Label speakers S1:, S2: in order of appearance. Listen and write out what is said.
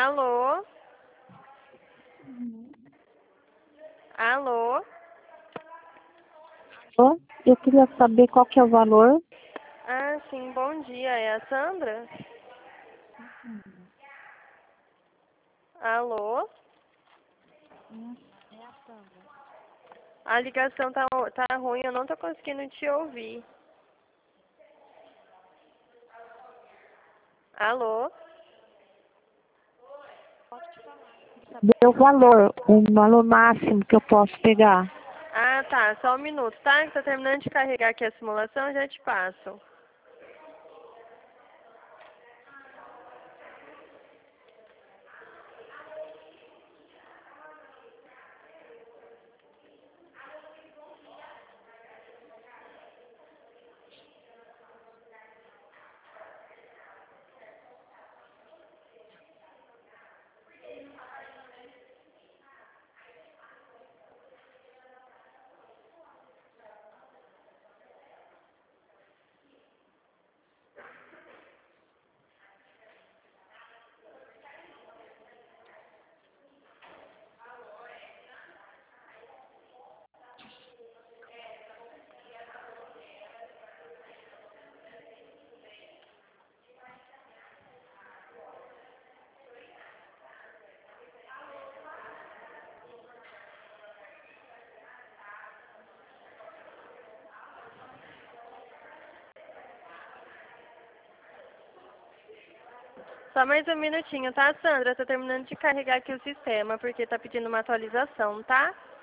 S1: Alô? Alô?
S2: Eu queria saber qual que é o valor.
S1: Ah, sim, bom dia. É a Sandra? Alô? A ligação tá ruim, eu não tô conseguindo te ouvir. Alô?
S2: Meu valor, o valor máximo que eu posso pegar.
S1: Ah, tá. Só um minuto, tá? Que tá terminando de carregar aqui a simulação, já te passo. Só mais um minutinho, tá, Sandra? Tô terminando de carregar aqui o sistema, porque tá pedindo uma atualização, tá?